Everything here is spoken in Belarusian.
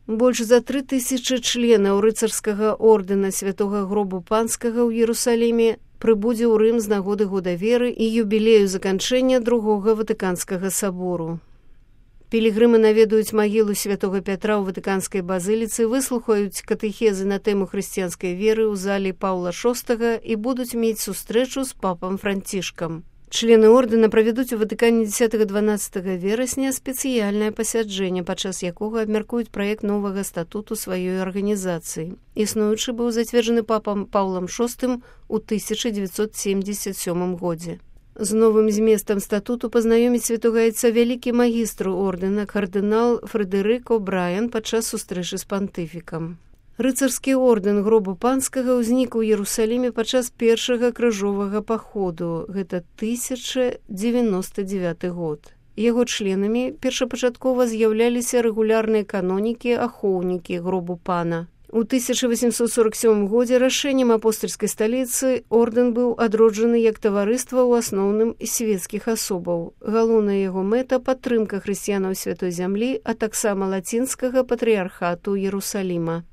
Больш за 3000 членаў рыцарскага ордэна Святога Гробу Панскага ў Іерусаліме прыбудзе ў Рым з нагоды года веры і юбілею заканчэння Другога Ватыканскага сабору. Пілігрымы наведаюць магілу святога Пятра ў Ватыканскай базыліцы, выслухаюць катэхезы на тэму хрысціянскай веры ў зале Паўла VI і будуць мець сустрэчу з папам Францішкам. Члены ордэна правядуць у Ватыкане 10-12 верасня спецыяльнае пасяджэнне, падчас якога абмяркуюць праект новага статуту сваёй арганізацыі. Існуючы быў зацверджаны папам Паўлам VI у 1977 годзе. З новым зместам статуту пазнаёміць святога айца вялікі магістр ордэна кардынал Фрэдэрык О'Брайен падчас сустрэчы з пантыфікам. Рыцарскі ордэн Гробу Панскага ўзнік у Іерусаліме падчас першага крыжовага паходу, гэта 1099 год. Яго членамі першапачаткова з'яўляліся рэгулярныя канонікі, ахоўнікі Гробу Пана. У 1847 годзе рашэннем апостальскай сталіцы ордэн быў адроджаны як таварыства ў асноўным свецкіх асобаў. Галоўная яго мэта – падтрымка хрысціянаў Святой Зямлі, а таксама лацінскага патрыярхату Іерусаліма.